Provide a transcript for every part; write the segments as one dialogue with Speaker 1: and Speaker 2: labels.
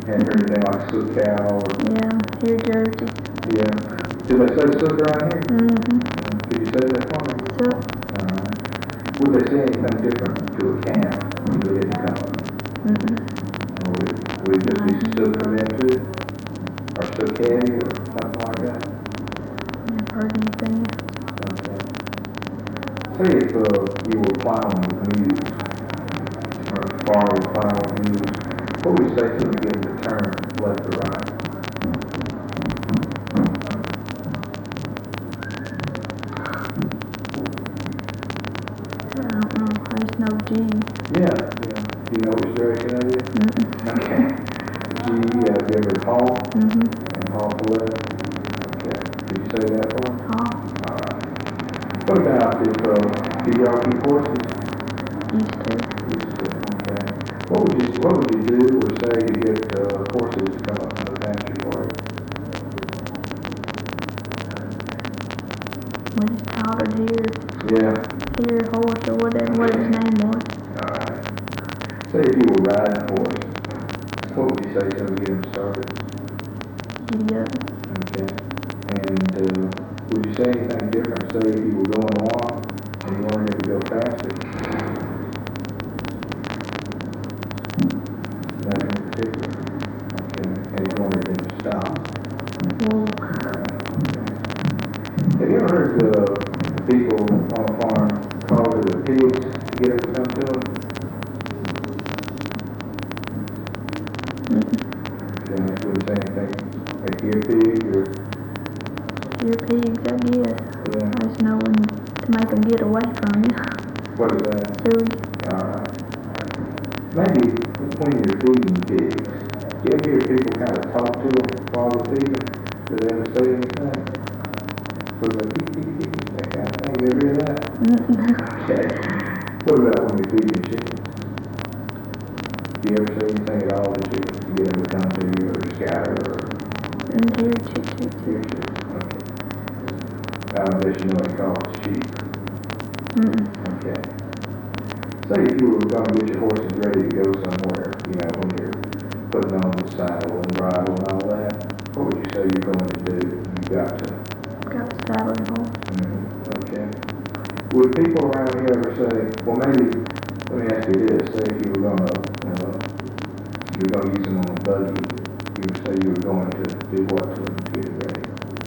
Speaker 1: Hadn't heard anything like Sook Cow or...
Speaker 2: Yeah, here Jersey.
Speaker 1: Yeah. Did they say Sook around here?
Speaker 2: Mm-hmm.
Speaker 1: Could you say that for me?
Speaker 2: Sook.
Speaker 1: Alright. Would they say anything different to a calf when you didn't come?
Speaker 2: Mm-mm.
Speaker 1: Or would it just be Sook for them too? Or Sook Caddy or something like that?
Speaker 2: Never heard anything else.
Speaker 1: Okay. Say if you were plowing with mules, or farming plowing with mules, what would you say to them to get them to turn left or right?
Speaker 2: I don't know. I just know G.
Speaker 1: Yeah. Do you know which direction that is?
Speaker 2: Mm-mm.
Speaker 1: Okay. G, have you ever haul?
Speaker 2: Mm-hmm.
Speaker 1: And haul for left? Okay. Did you say that for me?
Speaker 2: Hall.
Speaker 1: Alright. What about if, do y'all keep horses?
Speaker 2: Used to.
Speaker 1: Used to, okay. What would you do or say to get horses to come up from the pasture for you?
Speaker 2: We just called it here.
Speaker 1: Yeah.
Speaker 2: Here horse or whatever, what his name was.
Speaker 1: Alright. Say if you were riding a horse, what would you say to them to get them started?
Speaker 2: Giddy up.
Speaker 1: Okay. And would you say anything different? Say if you were going along and you wanted them to go faster? Nothing in particular. Okay. And you wanted them to stop?
Speaker 2: Whoa.
Speaker 1: Have you ever heard the people on a farm call to the pigs to get them to come to them?
Speaker 2: Mm-mm.
Speaker 1: Okay. Wouldn't say anything like your pig or...
Speaker 2: Your pigs, I guess.
Speaker 1: Yeah.
Speaker 2: I just know when to make them get away from you.
Speaker 1: What is that?
Speaker 2: Silly.
Speaker 1: Alright. Maybe when you're feeding pigs, do you ever hear people kind of talk to them while they're feeding? Do they ever say anything? Sort of like, that kind of thing. You ever hear that?
Speaker 2: Mm-mm.
Speaker 1: Okay. What about when you're feeding chickens? Do you ever say anything at all to chickens to get them to come to you or scatter or...
Speaker 2: And here, chick, chick,
Speaker 1: Here,
Speaker 2: chick.
Speaker 1: chickens? Okay. I guess you know what they call it, sheep.
Speaker 2: Mm-mm.
Speaker 1: Okay. Say if you were going to get your horses ready to go somewhere, you know, when you're putting on the saddle and bridle and all that, what would you say you're going to do when you got to?
Speaker 2: Got the saddle and horse.
Speaker 1: Okay. Would people around here ever say, well, maybe, let me ask you this, say if you were going to use them on a buggy, you would say you were going to do what to them to get it ready?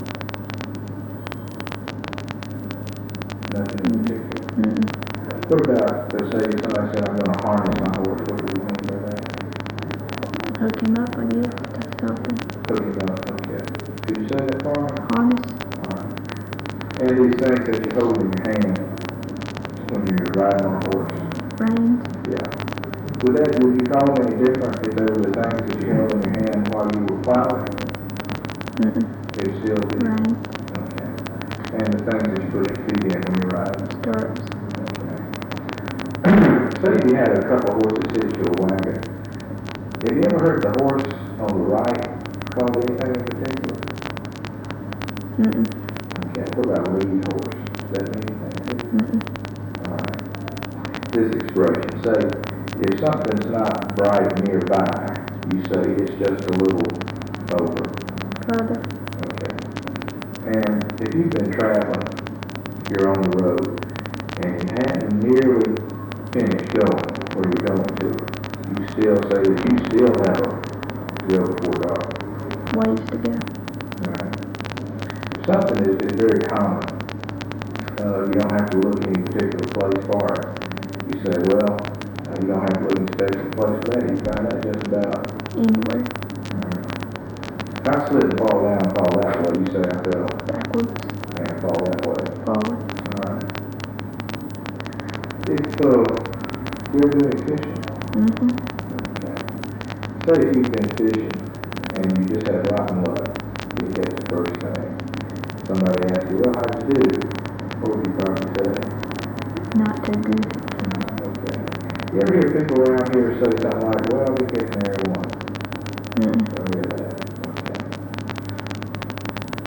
Speaker 1: Nothing in particular.
Speaker 2: Mm-mm.
Speaker 1: What about, let's say somebody said, I'm going to harness my horse, what do we mean by that?
Speaker 2: Hook him up, I guess. That's something.
Speaker 1: Hook him up, okay. Could you say that for me?
Speaker 2: Harness.
Speaker 1: Alright. And these things that you hold in your hand when you're riding on a horse.
Speaker 2: Reins.
Speaker 1: Yeah. Would you call them any different if they were the things that you held in your hand while you were plowing?
Speaker 2: Mm-mm.
Speaker 1: They still do?
Speaker 2: Reins.
Speaker 1: Okay. And the things that you put your feet in when you're riding?
Speaker 2: Stirrups.
Speaker 1: Okay. Say if you had a couple horses hitched to a wagon. Have you ever heard the horse on the right called anything in particular?
Speaker 2: Mm-mm.
Speaker 1: Okay. What about lead horse? Does that mean anything to you?
Speaker 2: Mm-mm.
Speaker 1: Alright. This expression, say, if something's not bright nearby, you say it's just a little over.
Speaker 2: Further.
Speaker 1: Okay. And if you've been traveling, you're on the road, and you haven't nearly finished going where you're going to, you still say that you still have a go before dark.
Speaker 2: Ways to go.
Speaker 1: Alright. Something is very common. You don't have to look any particular place for it. You say, well, you don't have to look in a special place for that. You find that just about
Speaker 2: Anywhere.
Speaker 1: If I slip and fall down and fall that way, you say I fell
Speaker 2: Backwards.
Speaker 1: and fall that way.
Speaker 2: Forward.
Speaker 1: Alright. If you're doing fishing,
Speaker 2: Mm-hmm.
Speaker 1: okay. Say if you've been fishing and you just have rotten luck, you get the first thing. Somebody asks you, well, how'd you do? What would you probably say?
Speaker 2: Not too good.
Speaker 1: Okay. You ever hear people around here say something like, well, we're getting there